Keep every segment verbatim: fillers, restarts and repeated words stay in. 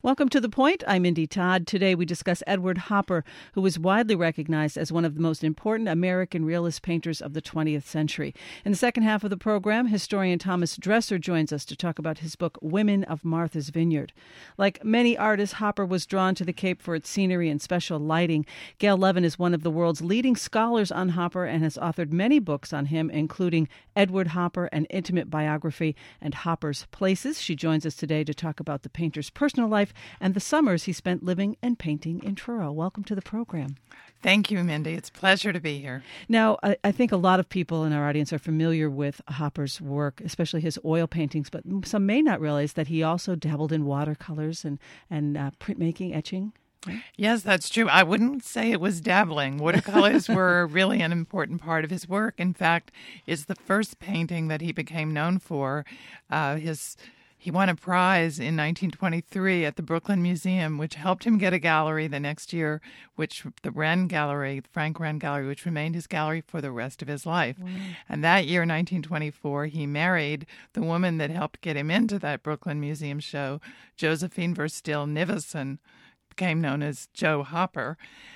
Welcome to The Point. I'm Indy Todd. Today we discuss Edward Hopper, who was widely recognized as one of the most important American realist painters of the twentieth century. In the second half of the program, historian Thomas Dresser joins us to talk about his book, Women of Martha's Vineyard. Like many artists, Hopper was drawn to the Cape for its scenery and special lighting. Gail Levin is one of the world's leading scholars on Hopper and has authored many books on him, including Edward Hopper, An Intimate Biography, and Hopper's Places. She joins us today to talk about the painter's personal life and the summers he spent living and painting in Truro. Welcome to the program. Thank you, Mindy. It's a pleasure to be here. Now, I, I think a lot of people in our audience are familiar with Hopper's work, especially his oil paintings, but some may not realize that he also dabbled in watercolors and, and uh, printmaking, etching. Right? Yes, that's true. I wouldn't say it was dabbling. Watercolors were really an important part of his work. In fact, it's the first painting that he became known for. Uh, his He won a prize in nineteen twenty-three at the Brooklyn Museum, which helped him get a gallery the next year, which the Wren Gallery, Frank Wren Gallery, which remained his gallery for the rest of his life. Wow. And that year, nineteen twenty-four, he married the woman that helped get him into that Brooklyn Museum show, Josephine Verstill Nivison, became known as Joe Hopper.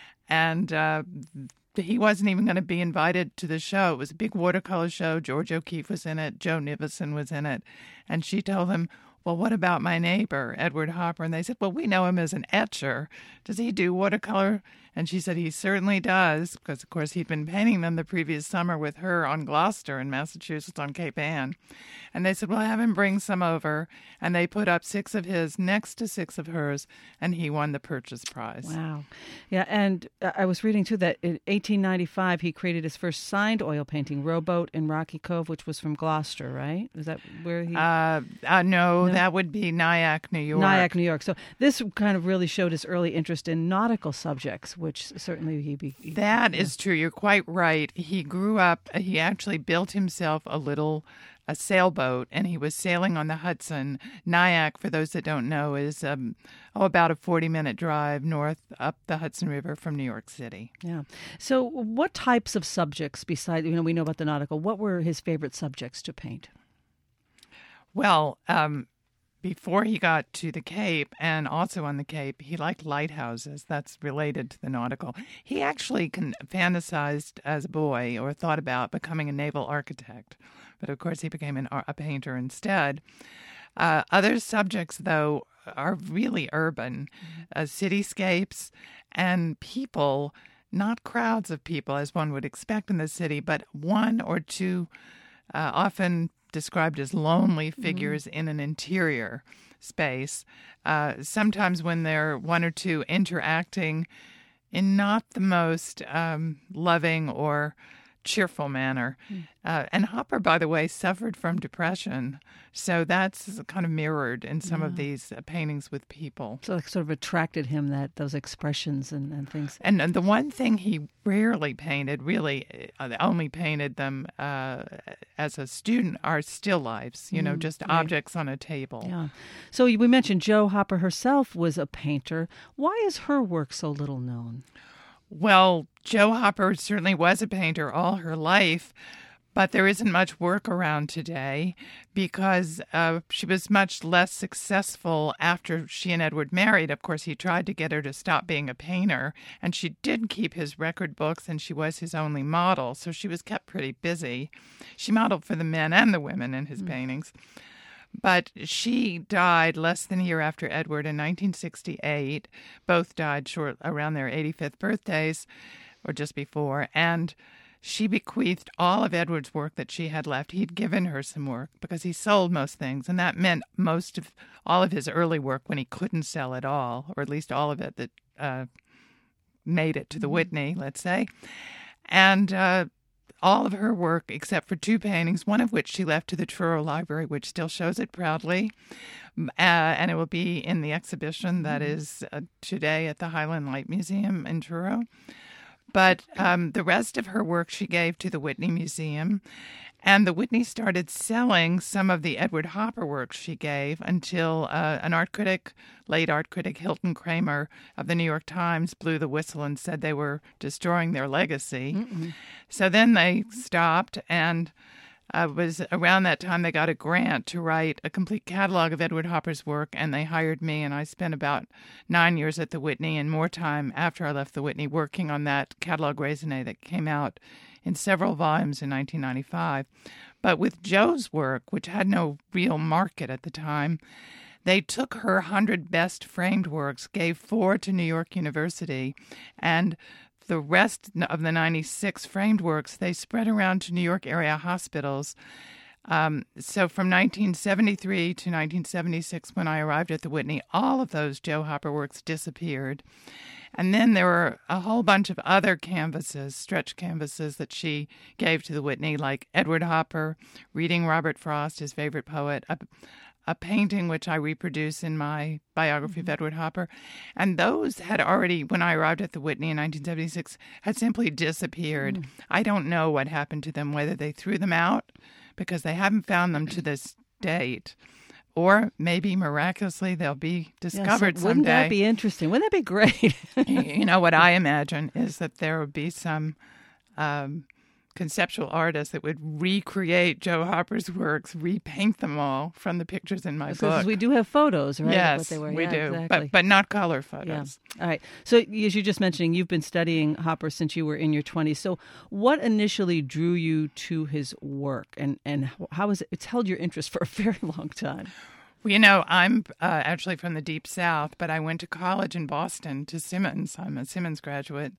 And uh, he wasn't even going to be invited to the show. It was a big watercolor show. George O'Keeffe was in it. Joe Nivison was in it. And she told him, well, what about my neighbor, Edward Hopper? And they said, well, we know him as an etcher. Does he do watercolor? And she said, he certainly does, because, of course, he'd been painting them the previous summer with her on Gloucester in Massachusetts on Cape Ann. And they said, well, have him bring some over. And they put up six of his next to six of hers, and he won the Purchase Prize. Wow. Yeah, and I was reading, too, that in eighteen ninety-five, he created his first signed oil painting, Rowboat in Rocky Cove, which was from Gloucester, right? Is that where he... Uh, uh, no, no, that would be Nyack, New York. Nyack, New York. So this kind of really showed his early interest in nautical subjects, which certainly he... Be, that yeah. is true. You're quite right. He grew up, he actually built himself a little... a sailboat, and he was sailing on the Hudson. Nyack, for those that don't know, is um, oh about a forty-minute drive north up the Hudson River from New York City. Yeah. So what types of subjects, besides, you know, we know about the nautical, what were his favorite subjects to paint? Well, um, before he got to the Cape, and also on the Cape, he liked lighthouses. That's related to the nautical. He actually can, fantasized as a boy or thought about becoming a naval architect. But, of course, he became an, a painter instead. Uh, other subjects, though, are really urban. Uh, cityscapes and people, not crowds of people, as one would expect in the city, but one or two, uh, often described as lonely figures mm-hmm. in an interior space. Uh, sometimes when they're one or two interacting in not the most um, loving or cheerful manner. Mm. Uh, and Hopper, by the way, suffered from depression. So that's kind of mirrored in some yeah. of these uh, paintings with people. So it sort of attracted him, that those expressions and, and things. And, and the one thing he rarely painted, really uh, only painted them uh, as a student, are still lifes, you mm, know, just right. objects on a table. Yeah. So we mentioned Jo Hopper herself was a painter. Why is her work so little known? Well, Jo Hopper certainly was a painter all her life, but there isn't much work around today because uh, she was much less successful after she and Edward married. Of course, he tried to get her to stop being a painter, and she did keep his record books, and she was his only model, so she was kept pretty busy. She modeled for the men and the women in his mm. paintings. But she died less than a year after Edward in nineteen sixty-eight. Both died short around their eighty-fifth birthdays, or just before. And she bequeathed all of Edward's work that she had left. He'd given her some work because he sold most things, and that meant most of all of his early work when he couldn't sell it all, or at least all of it that uh, made it to the Whitney, let's say. And uh, all of her work, except for two paintings, one of which she left to the Truro Library, which still shows it proudly. Uh, and it will be in the exhibition that is uh, today at the Highland Light Museum in Truro. But um, the rest of her work she gave to the Whitney Museum. And the Whitney started selling some of the Edward Hopper works she gave until uh, an art critic, late art critic Hilton Kramer of the New York Times, blew the whistle and said they were destroying their legacy. Mm-mm. So then they stopped, and uh, was around that time they got a grant to write a complete catalog of Edward Hopper's work, and they hired me, and I spent about nine years at the Whitney and more time after I left the Whitney working on that catalog raisonné that came out in several volumes in nineteen ninety-five. But with Jo's work, which had no real market at the time, they took her one hundred best framed works, gave four to New York University, and the rest of the ninety-six framed works, they spread around to New York area hospitals. Um, so from nineteen seventy-three to nineteen seventy-six, when I arrived at the Whitney, all of those Jo Hopper works disappeared. And then there were a whole bunch of other canvases, stretch canvases, that she gave to the Whitney, like Edward Hopper, reading Robert Frost, his favorite poet, a, a painting which I reproduce in my biography of Edward Hopper. And those had already, when I arrived at the Whitney in nineteen seventy-six, had simply disappeared. Mm. I don't know what happened to them, whether they threw them out because they haven't found them to this date, or maybe miraculously they'll be discovered yes, someday. Wouldn't that be interesting? Wouldn't that be great? You know, what I imagine is that there would be some um, conceptual artist that would recreate Jo Hopper's works, repaint them all from the pictures in my because book. Because we do have photos, right? Yes, what they were. we yeah, do, exactly. but but not color photos. Yeah. All right. So as you just mentioning, you've been studying Hopper since you were in your twenties. So what initially drew you to his work, and, and how is it? It's held your interest for a very long time. Well, you know, I'm uh, actually from the Deep South, but I went to college in Boston to Simmons. I'm a Simmons graduate,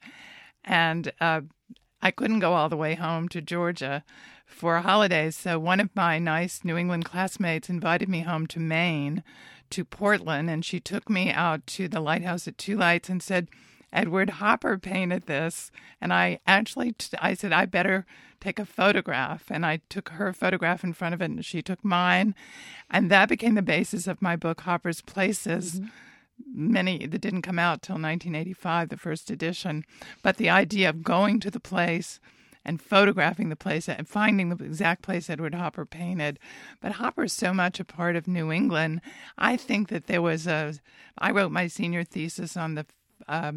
and uh, I couldn't go all the way home to Georgia for holidays, so one of my nice New England classmates invited me home to Maine, to Portland, and she took me out to the lighthouse at Two Lights and said, Edward Hopper painted this. And I actually, t- I said, I better take a photograph. And I took her photograph in front of it, and she took mine. And that became the basis of my book, Hopper's Places. Mm-hmm. Many that didn't come out till nineteen eighty-five, the first edition. But the idea of going to the place and photographing the place and finding the exact place Edward Hopper painted. But Hopper is so much a part of New England. I think that there was a, I wrote my senior thesis on the um,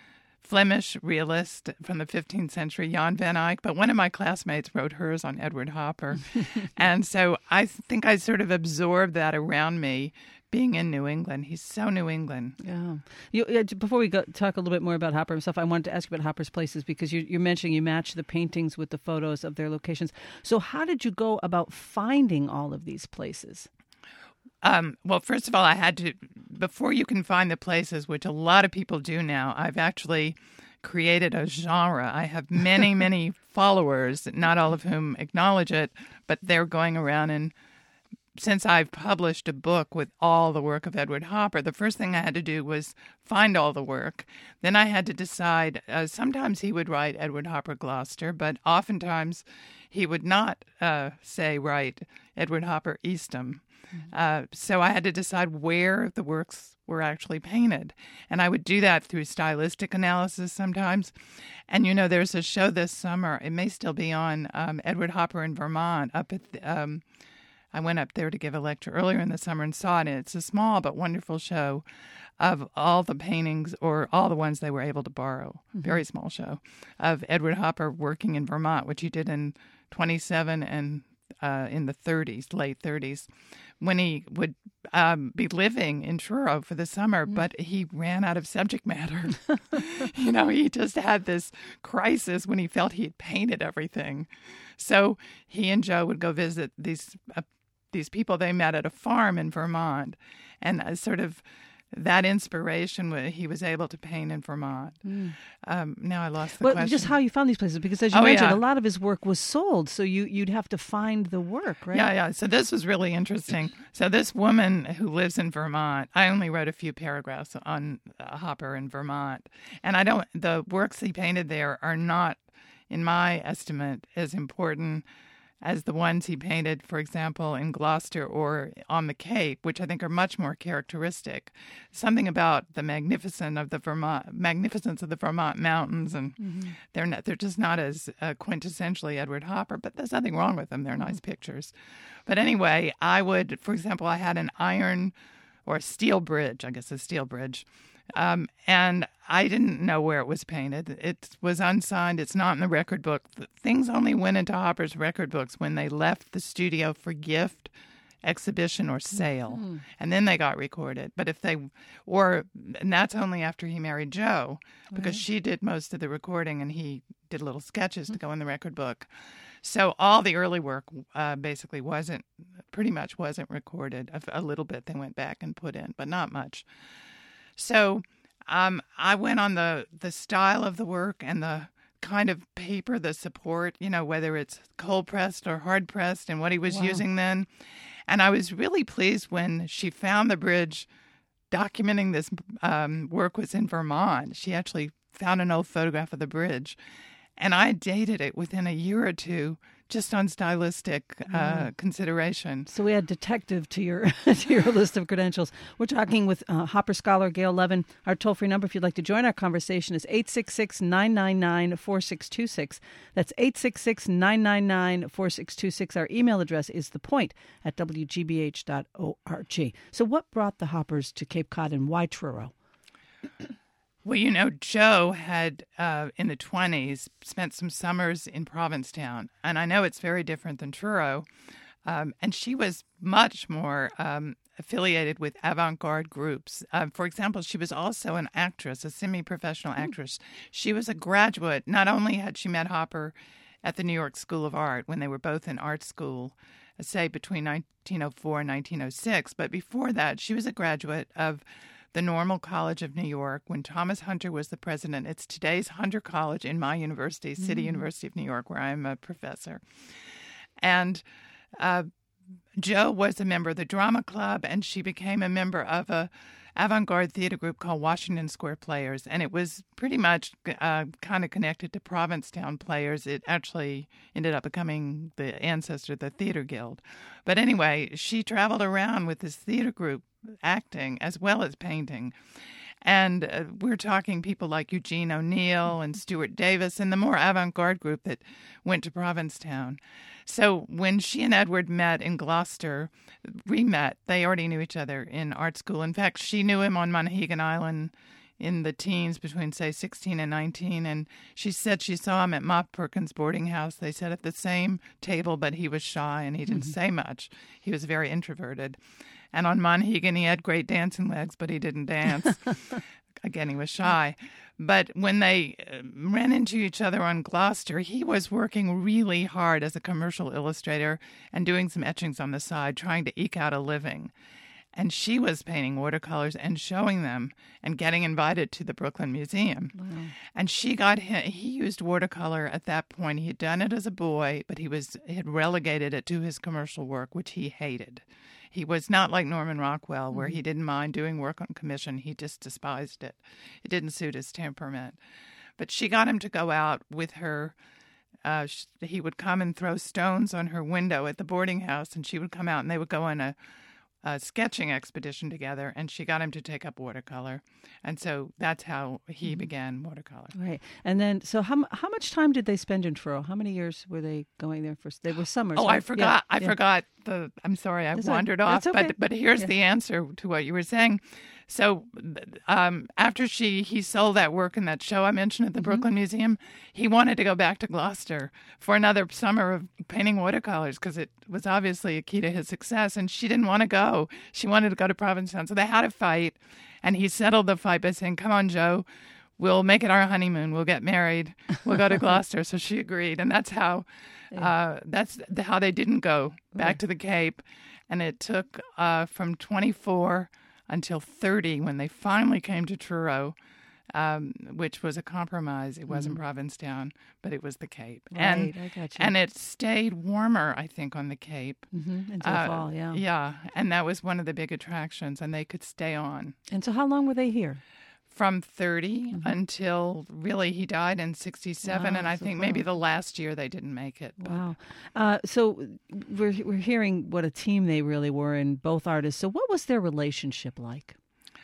Flemish realist from the fifteenth century, Jan van Eyck, but one of my classmates wrote hers on Edward Hopper. And so I think I sort of absorbed that around me, being in New England. He's so New England. Yeah. You, uh, before we go, talk a little bit more about Hopper himself, I wanted to ask you about Hopper's Places, because you, you're mentioning you match the paintings with the photos of their locations. So how did you go about finding all of these places? Um, well, first of all, I had to, before you can find the places, which a lot of people do now, I've actually created a genre. I have many, many followers, not all of whom acknowledge it, but they're going around, and since I've published a book with all the work of Edward Hopper, the first thing I had to do was find all the work. Then I had to decide, uh, sometimes he would write Edward Hopper Gloucester, but oftentimes he would not, uh, say, write Edward Hopper Eastham. Uh, so I had to decide where the works were actually painted. And I would do that through stylistic analysis sometimes. And, you know, there's a show this summer, it may still be on, um, Edward Hopper in Vermont, up at the, um, I went up there to give a lecture earlier in the summer and saw it. And it's a small but wonderful show of all the paintings, or all the ones they were able to borrow, mm-hmm. very small show, of Edward Hopper working in Vermont, which he did in twenty-seven and uh, in the thirties, late thirties, when he would um, be living in Truro for the summer, mm-hmm. but he ran out of subject matter. You know, he just had this crisis when he felt he had painted everything. So he and Jo would go visit these uh, these people they met at a farm in Vermont, and uh, sort of that inspiration, he was able to paint in Vermont. Mm. Um, now I lost the well, question. Just how you found these places, because as you oh, mentioned, yeah. a lot of his work was sold, so you, you'd have to find the work, right? Yeah, yeah. So this was really interesting. So this woman who lives in Vermont, I only wrote a few paragraphs on uh, Hopper in Vermont, and I don't. The works he painted there are not, in my estimate, as important as the ones he painted, for example, in Gloucester or on the Cape, which I think are much more characteristic. Something about the magnificence of the Vermont, magnificence of the Vermont mountains, and mm-hmm. they're not, they're just not as uh, quintessentially Edward Hopper, but there's nothing wrong with them. They're mm-hmm. nice pictures. But anyway, I would, for example, I had an iron or a steel bridge, I guess a steel bridge. Um, and I didn't know where it was painted. It was unsigned. It's not in the record book. Things only went into Hopper's record books when they left the studio for gift, exhibition, or sale. Mm-hmm. And then they got recorded. But if they, or, and that's only after he married Jo, because right. she did most of the recording and he did little sketches mm-hmm. to go in the record book. So all the early work uh, basically wasn't, pretty much wasn't recorded. A, a little bit they went back and put in, but not much. So um, I went on the, the style of the work and the kind of paper, the support, you know, whether it's cold pressed or hard pressed and what he was wow. using then. And I was really pleased when she found the bridge documenting this um, work was in Vermont. She actually found an old photograph of the bridge. And I dated it within a year or two just on stylistic uh, mm. consideration. So we add detective to your to your list of credentials. We're talking with uh, Hopper scholar Gail Levin. Our toll-free number, if you'd like to join our conversation, is eight six six, nine nine nine, four six two six. That's eight six six, nine nine nine, four six two six. Our email address is thepoint at w g b h dot org. So what brought the Hoppers to Cape Cod and why Truro? Well, you know, Jo had, uh, in the twenties, spent some summers in Provincetown. And I know it's very different than Truro. Um, and she was much more um, affiliated with avant-garde groups. Uh, for example, she was also an actress, a semi-professional actress. She was a graduate. Not only had she met Hopper at the New York School of Art when they were both in art school, say between nineteen oh four and nineteen oh six, but before that, she was a graduate of the Normal College of New York when Thomas Hunter was the president. It's today's Hunter College in my university, City mm. University of New York, where I'm a professor. And uh, Jo was a member of the drama club, and she became a member of a avant-garde theater group called Washington Square Players. And it was pretty much uh, kind of connected to Provincetown Players. It actually ended up becoming the ancestor of the Theater Guild. But anyway, she traveled around with this theater group, acting as well as painting. And uh, we're talking people like Eugene O'Neill and Stuart Davis and the more avant-garde group that went to Provincetown. So when she and Edward met in Gloucester, re-met, they already knew each other in art school. In fact, she knew him on Monhegan Island in the teens between, say, sixteen and nineteen. And she said she saw him at Mop Perkins' boarding house. They sat at the same table, but he was shy and he didn't mm-hmm. say much. He was very introverted. And on Monhegan, he had great dancing legs, but he didn't dance. Again, he was shy. But when they ran into each other on Gloucester, he was working really hard as a commercial illustrator and doing some etchings on the side, trying to eke out a living. And she was painting watercolors and showing them and getting invited to the Brooklyn Museum. Wow. And she got him, he used watercolor at that point. He had done it as a boy, but he was he had relegated it to his commercial work, which he hated. He was not like Norman Rockwell, where mm-hmm. he didn't mind doing work on commission. He just despised it. It didn't suit his temperament. But she got him to go out with her. Uh, he would come and throw stones on her window at the boarding house, and she would come out, and they would go on a, a sketching expedition together, and she got him to take up watercolor. And so that's how he mm-hmm. began watercolor. Right. And then, so how how much time did they spend in Truro? How many years were they going there for? They were summers. Oh, right? I forgot. Yeah. I yeah. forgot. The, I'm sorry, I That's wandered okay. off, okay. but but here's yeah. the answer to what you were saying. So um, after she he sold that work in that show I mentioned at the mm-hmm. Brooklyn Museum, he wanted to go back to Gloucester for another summer of painting watercolors because it was obviously a key to his success, and she didn't want to go. She wanted to go to Provincetown. So they had a fight, and he settled the fight by saying, "Come on, Jo. We'll make it our honeymoon. We'll get married. We'll go to Gloucester." So she agreed, and that's how uh, that's how they didn't go back to the Cape. And it took uh, from twenty-four until thirty when they finally came to Truro, um, which was a compromise. It wasn't mm-hmm. Provincetown, but it was the Cape. Right, and I got you. And it stayed warmer, I think, on the Cape mm-hmm. until uh, fall. Yeah, yeah, and that was one of the big attractions, and they could stay on. And so, how long were they here? From thirty mm-hmm. until really he died in sixty-seven, wow, and I so think cool. maybe the last year they didn't make it. But. Wow. Uh, so we're we're hearing what a team they really were, in both artists. So what was their relationship like?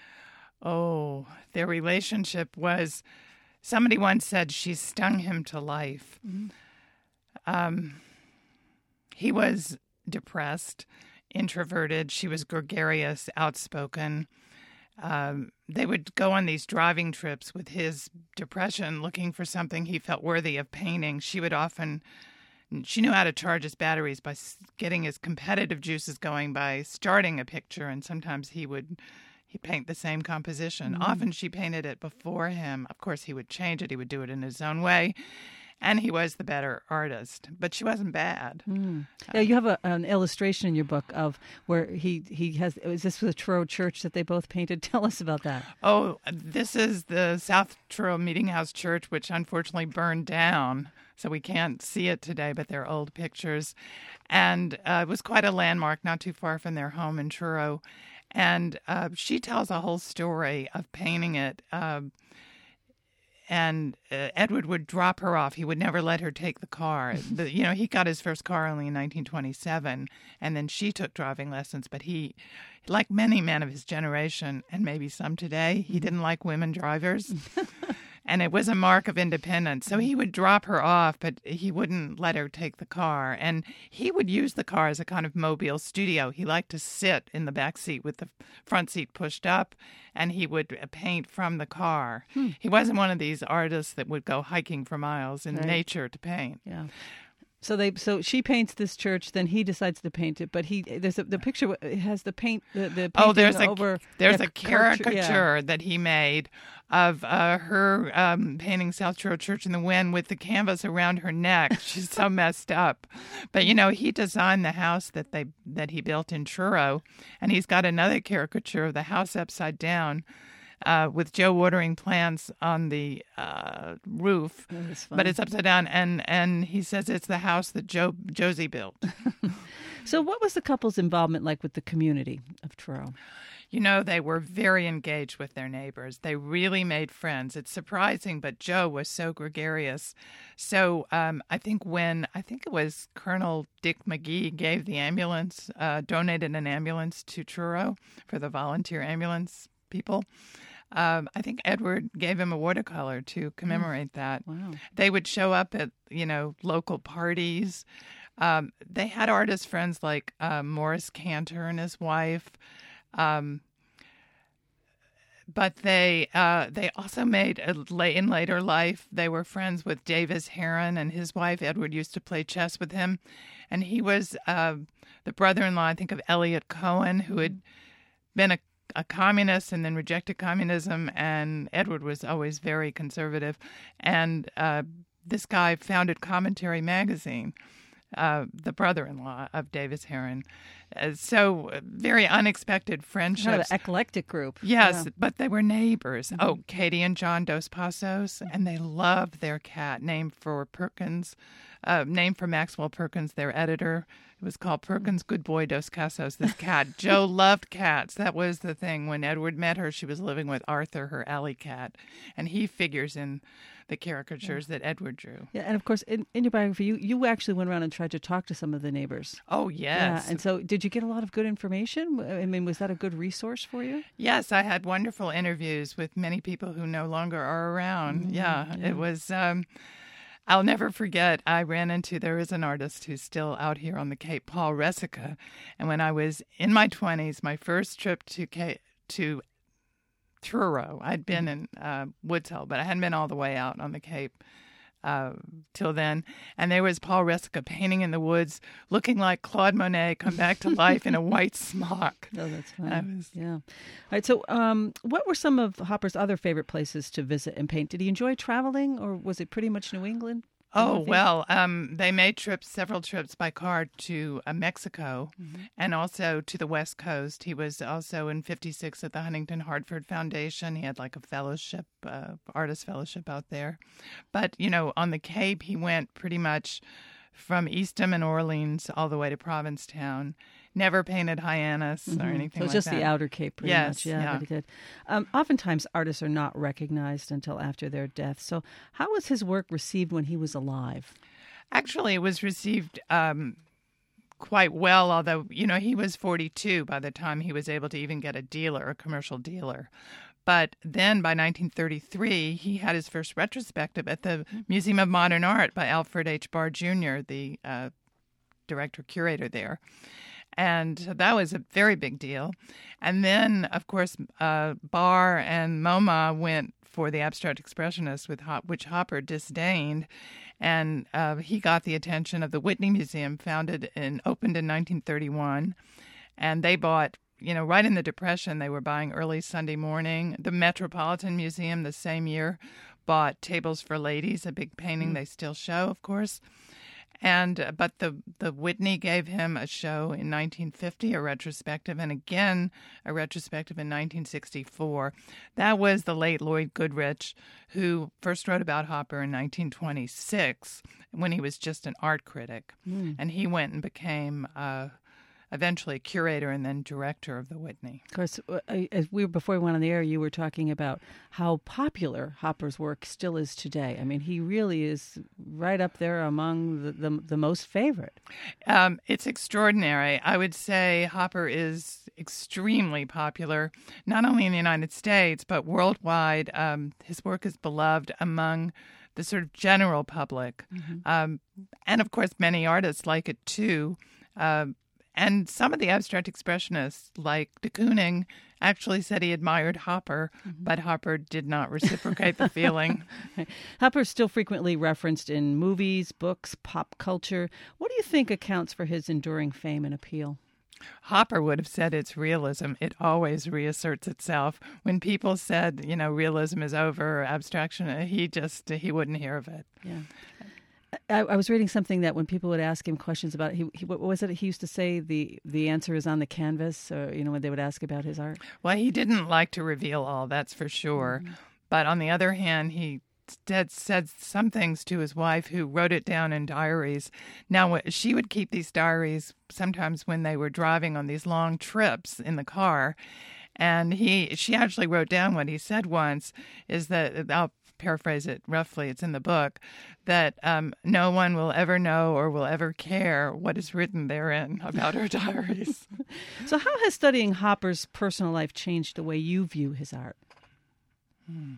Oh, their relationship was, somebody once said she stung him to life. Mm-hmm. Um, he was depressed introverted. She was gregarious, outspoken. Um, they would go on these driving trips with his depression, looking for something he felt worthy of painting. She would often, she knew how to charge his batteries by getting his competitive juices going by starting a picture, and sometimes he would he'd paint the same composition. Mm-hmm. Often she painted it before him. Of course, he would change it. He would do it in his own way. And he was the better artist, but she wasn't bad. Mm. Yeah, you have a, an illustration in your book of where he, he has, is this the Truro Church that they both painted? Tell us about that. Oh, this is the South Truro Meeting House Church, which unfortunately burned down, so we can't see it today, but they're old pictures. And uh, it was quite a landmark, not too far from their home in Truro. And uh, she tells a whole story of painting it. Uh, And uh, Edward would drop her off. He would never let her take the car. The, you know, he got his first car only in nineteen twenty-seven, and then she took driving lessons. But he, like many men of his generation, and maybe some today, he didn't like women drivers. And it was a mark of independence. So he would drop her off, but he wouldn't let her take the car. And he would use the car as a kind of mobile studio. He liked to sit in the back seat with the front seat pushed up, and he would paint from the car. Hmm. He wasn't one of these artists that would go hiking for miles in right. nature to paint. Yeah. So they, so she paints this church, then he decides to paint it. But he, there's a, the picture it has the paint, the, the oh, there's a over there's the a caricature yeah. that he made of uh, her um, painting South Truro Church in the Wind with the canvas around her neck. She's so messed up. But you know, he designed the house that they that he built in Truro, and he's got another caricature of the house upside down. Uh, with Joe watering plants on the uh, roof, but it's upside down, and, and he says it's the house that Joe Josie built. So what was the couple's involvement like with the community of Truro? You know, they were very engaged with their neighbors. They really made friends. It's surprising, but Joe was so gregarious. So um, I think when, I think it was Colonel Dick McGee gave the ambulance, uh, donated an ambulance to Truro for the volunteer ambulance people. Um, I think Edward gave him a watercolor to commemorate that. Wow. They would show up at, you know, local parties. Um, they had artist friends like uh, Morris Cantor and his wife. Um, but they uh, they also made, a, in later life, they were friends with Davis Heron and his wife. Edward used to play chess with him. And he was uh, the brother-in-law, I think, of Elliot Cohen, who had been a a communist and then rejected communism, and Edward was always very conservative. And uh, this guy founded Commentary Magazine, uh, the brother-in-law of Davis Heron. Uh, so uh, very unexpected friendships. Kind of an eclectic group. Yes, yeah. But they were neighbors. Mm-hmm. Oh, Katie and John Dos Passos, and they loved their cat, named for Perkins, uh, named for Maxwell Perkins, their editor. It was called Perkins Good Boy Dos Cassos, this cat. Joe loved cats. That was the thing. When Edward met her, she was living with Arthur, her alley cat. And he figures in the caricatures yeah. that Edward drew. Yeah, and of course, in, in your biography, you, you actually went around and tried to talk to some of the neighbors. Oh, yes. Yeah, and so did you get a lot of good information? I mean, was that a good resource for you? Yes, I had wonderful interviews with many people who no longer are around. Mm-hmm. Yeah, yeah, it was... Um, I'll never forget, I ran into, there is an artist who's still out here on the Cape, Paul Resica. And when I was in my twenties, my first trip to Cape, to Truro, I'd been in uh, Woods Hole, but I hadn't been all the way out on the Cape uh, till then. And there was Paul Resica painting in the woods, looking like Claude Monet come back to life in a white smock. Oh, that's fun. Was... Yeah. All right. So um, what were some of Hopper's other favorite places to visit and paint? Did he enjoy traveling, or was it pretty much New England? Oh, well, um, they made trips, several trips by car to uh, Mexico mm-hmm. and also to the West Coast. He was also in fifty-six at the Huntington Hartford Foundation. He had like a fellowship, uh, artist fellowship out there. But, you know, on the Cape, he went pretty much from Eastham and Orleans all the way to Provincetown. Never painted Hyannis mm-hmm. or anything so like just that. the outer Cape, pretty yes, much. Yeah, yeah. But he did. Um, oftentimes, artists are not recognized until after their death. So how was his work received when he was alive? Actually, it was received um, quite well, although, you know, he was forty-two by the time he was able to even get a dealer, a commercial dealer. But then by nineteen thirty-three, he had his first retrospective at the Museum of Modern Art by Alfred H. Barr Junior, the uh, director-curator there. And so that was a very big deal. And then, of course, uh, Barr and MoMA went for the abstract expressionist, with Hop- which Hopper disdained. And uh, he got the attention of the Whitney Museum, founded and opened in nineteen thirty-one. And they bought, you know, right in the Depression, they were buying Early Sunday Morning. The Metropolitan Museum the same year bought Tables for Ladies, a big painting mm. they still show, of course. And uh, but the the Whitney gave him a show in nineteen fifty, a retrospective, and again a retrospective in nineteen sixty-four. That was the late Lloyd Goodrich, who first wrote about Hopper in nineteen twenty-six when he was just an art critic, mm. and he went and became uh, eventually curator and then director of the Whitney. Of course, as we before we went on the air, you were talking about how popular Hopper's work still is today. I mean, he really is right up there among the, the, the most favorite. Um, it's extraordinary. I would say Hopper is extremely popular, not only in the United States, but worldwide. Um, his work is beloved among the sort of general public. Mm-hmm. Um, and, of course, many artists like it, too. Uh, And some of the abstract expressionists, like de Kooning, actually said he admired Hopper, mm-hmm. but Hopper did not reciprocate the feeling. Hopper is still frequently referenced in movies, books, pop culture. What do you think accounts for his enduring fame and appeal? Hopper would have said it's realism. It always reasserts itself. When people said, you know, realism is over, or abstraction, he just, he wouldn't hear of it. Yeah. I, I was reading something that when people would ask him questions about it, he, he what was it? He used to say the the answer is on the canvas, or you know, when they would ask about his art. Well, he didn't like to reveal all, that's for sure. Mm-hmm. But on the other hand, he said, said some things to his wife, who wrote it down in diaries. Now, she would keep these diaries sometimes when they were driving on these long trips in the car. And he, she actually wrote down what he said once, is that, I'll paraphrase it roughly, it's in the book, that um, no one will ever know or will ever care what is written therein about her diaries. So how has studying Hopper's personal life changed the way you view his art? Hmm.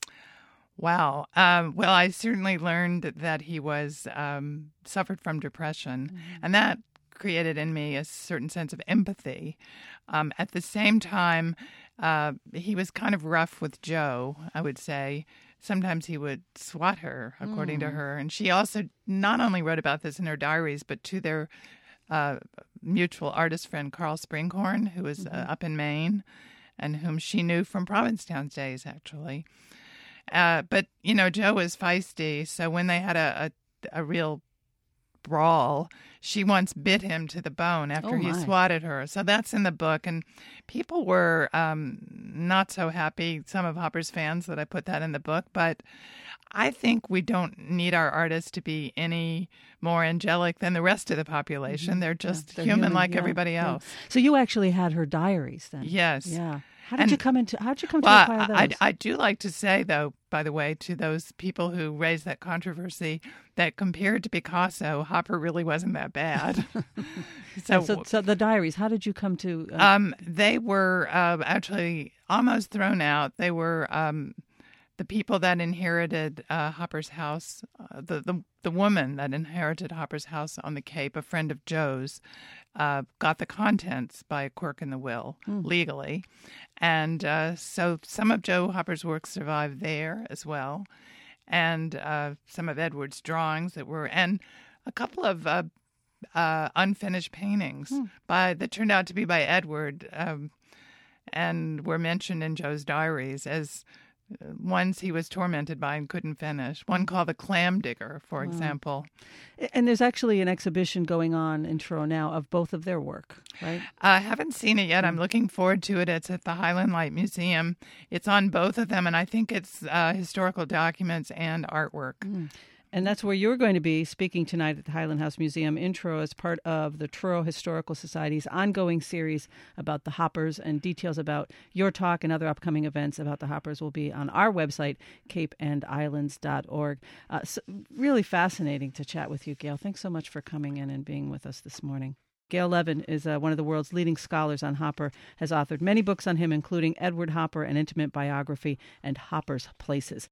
Wow. Um, well, I certainly learned that he was um, suffered from depression, mm-hmm. and that created in me a certain sense of empathy. Um, at the same time, uh, he was kind of rough with Jo, I would say. Sometimes he would swat her, according mm. to her. And she also not only wrote about this in her diaries, but to their uh, mutual artist friend, Carl Springhorn, who was mm-hmm. uh, up in Maine, and whom she knew from Provincetown's days, actually. Uh, but, you know, Jo was feisty, so when they had a, a, a real brawl, she once bit him to the bone after oh he swatted her. So that's in the book. And people were um, not so happy, some of Hopper's fans, that I put that in the book. But I think we don't need our artists to be any more angelic than the rest of the population. Mm-hmm. They're just yeah, they're human, human like yeah, everybody else. Yeah. So you actually had her diaries then? Yes. Yeah. How did and, you come into? How did you come well, to acquire those? I, I do like to say, though, by the way, to those people who raised that controversy, that compared to Picasso, Hopper really wasn't that bad. so, so, so the diaries. How did you come to? Uh... Um, they were uh, actually almost thrown out. They were um, the people that inherited uh, Hopper's house. Uh, the the the woman that inherited Hopper's house on the Cape, a friend of Jo's, uh, got the contents by a quirk in the will mm. legally. And uh, so some of Jo Hopper's works survived there as well, and uh, some of Edward's drawings that were, and a couple of uh, uh, unfinished paintings hmm. by that turned out to be by Edward, um, and were mentioned in Jo's diaries as ones he was tormented by and couldn't finish. One called The Clam Digger, for wow. example. And there's actually an exhibition going on in Truro now of both of their work, right? I haven't seen it yet. I'm looking forward to it. It's at the Highland Light Museum. It's on both of them, and I think it's uh, historical documents and artwork. Mm. And that's where you're going to be speaking tonight at the Highland House Museum in Truro as part of the Truro Historical Society's ongoing series about the Hoppers. And details about your talk and other upcoming events about the Hoppers will be on our website, cape and islands dot org. Uh, so really fascinating to chat with you, Gail. Thanks so much for coming in and being with us this morning. Gail Levin is uh, one of the world's leading scholars on Hopper, has authored many books on him, including Edward Hopper, An Intimate Biography, and Hopper's Places.